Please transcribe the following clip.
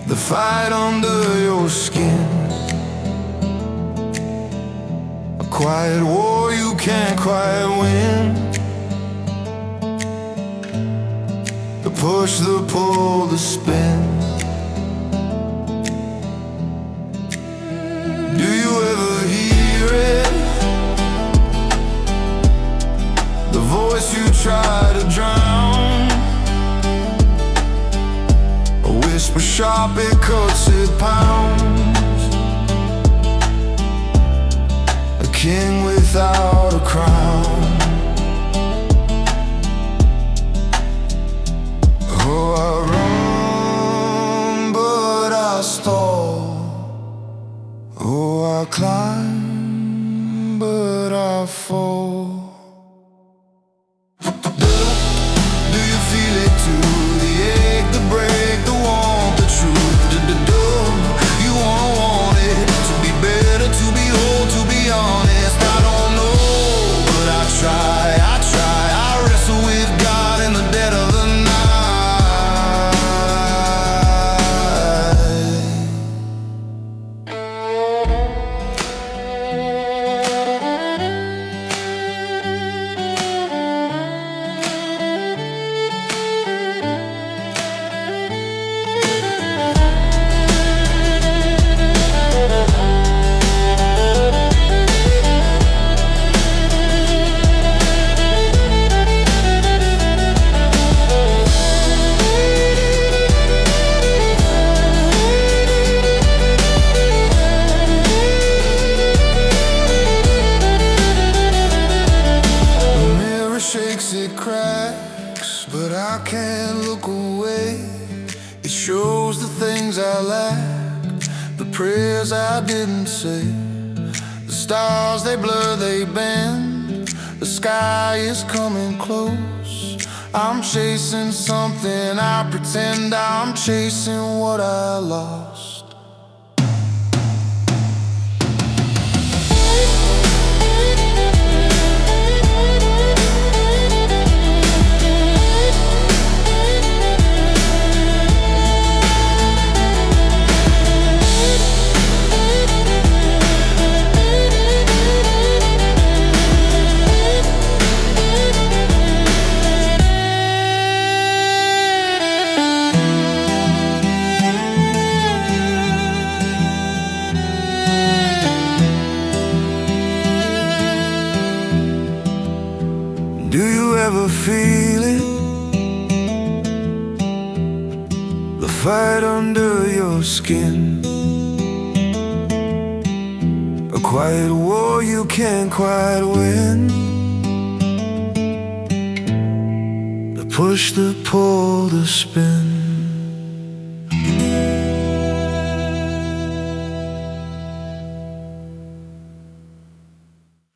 the fight under your skin, a quiet war you can't quite win, the push, the pull, the spin. Do you ever hear it? The voice you try to drown, a whisper sharp, it cuts, it pounds. A king without a crown. Oh, I run, but I stall. Oh, I climb, but I fall. Do you feel it too? The ache, the break, the warmth, the truth. You wanna want it to be better, to be whole, to be honest. I don't know, but I try, I wrestle with God in the dead of the night. It cracks, but I can't look away. It shows the things I lack, the prayers I didn't say. The stars, they blur, they bend. The sky is coming close. I'm chasing something, I pretend I'm chasing what I lost. Do you ever feel it? The fight under your skin, a quiet war you can't quite win, the push, the pull, the spin.